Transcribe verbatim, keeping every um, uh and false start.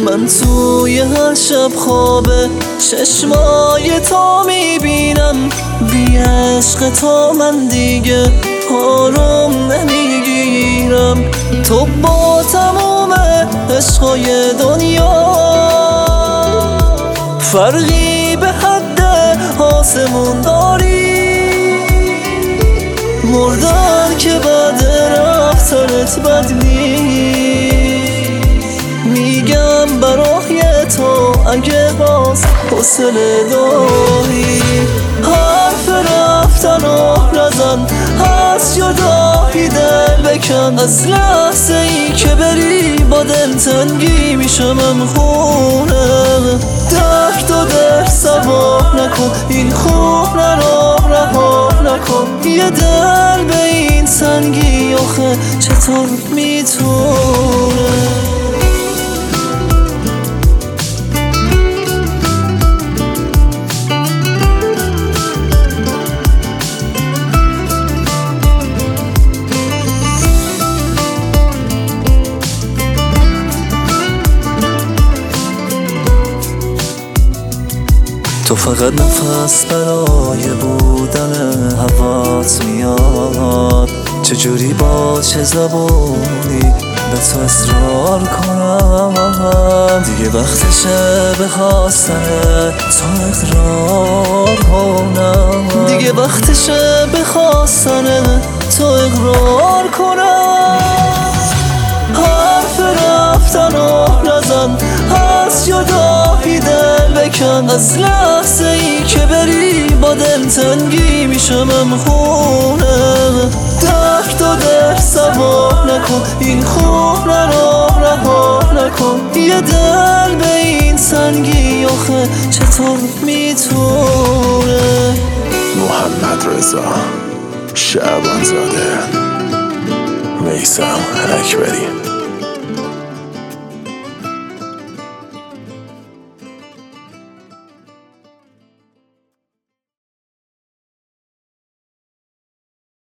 من توی هر شب خوابه چشمای تو میبینم، بی عشق تو من دیگه آروم نمیگیرم. تو با تموم عشقای دنیا فرقی به حد آسمون داری، مردن که بعد رفتنت بد نیست. میگم برای تو اگه باز حوصله داری، حرف رفتن و نزن، از جدایی دل بکن. از لحظه ای که بری با دل تنگی میشم خونه. درد و در سوا نکن، این خونه را رها نکن. یه دل به این سنگی آخه چطور میتونه؟ تو فقط نفس برای بودن هوات میاد، چجوری با چه زبونی به تو اصرار کنم؟ دیگه وقتشه به خواستن تو اقرار کنم، دیگه وقتشه به خواستن تو اقرار کنم. حرف رفتن و نزن، از جدایی دل بکن. از لحظه ای که بری با دل تنگی میشم خونه. درد و در سوا نکن، این خونه را رها نکن. یه دل به این سنگی آخه چطور میتونه؟ محمد رضا شعبان زاده، میثم اکبری.